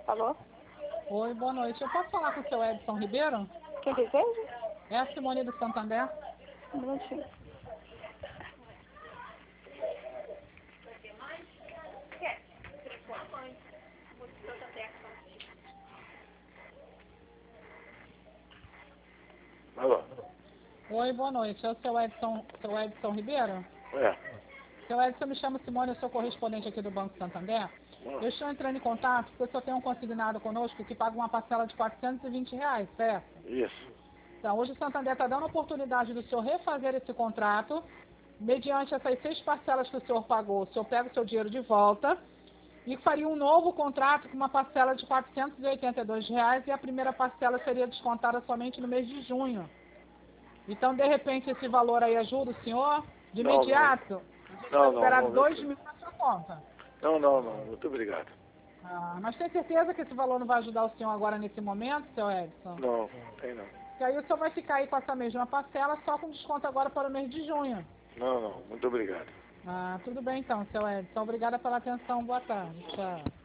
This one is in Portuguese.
Alô? Oi, boa noite. Eu posso falar com o seu Edson Ribeiro? Quem deseja? É a Simone do Santander. Um minutinho. Alô? Oi, boa noite. É o seu Edson Ribeiro? É. Seu Edson, me chama Simone, eu sou correspondente aqui do Banco Santander. Eu estou entrando em contato porque o senhor tem um consignado conosco que paga uma parcela de R$ 420, certo? Isso. Então, hoje o Santander está dando a oportunidade do senhor refazer esse contrato. Mediante essas 6 parcelas que o senhor pagou, o senhor pega o seu dinheiro de volta e faria um novo contrato com uma parcela de R$ 482 e a primeira parcela seria descontada somente no mês de junho. Então, de repente, esse valor aí ajuda o senhor? De Não, imediato, a gente vai não, liberar não. 2.000 na sua conta. Não. Muito obrigado. Mas tem certeza que esse valor não vai ajudar o senhor agora nesse momento, seu Edson? Não, tem não. Porque aí o senhor vai ficar aí com essa mesma parcela, só com desconto agora para o mês de junho. Não. Muito obrigado. Tudo bem então, seu Edson. Obrigada pela atenção. Boa tarde. Tchau.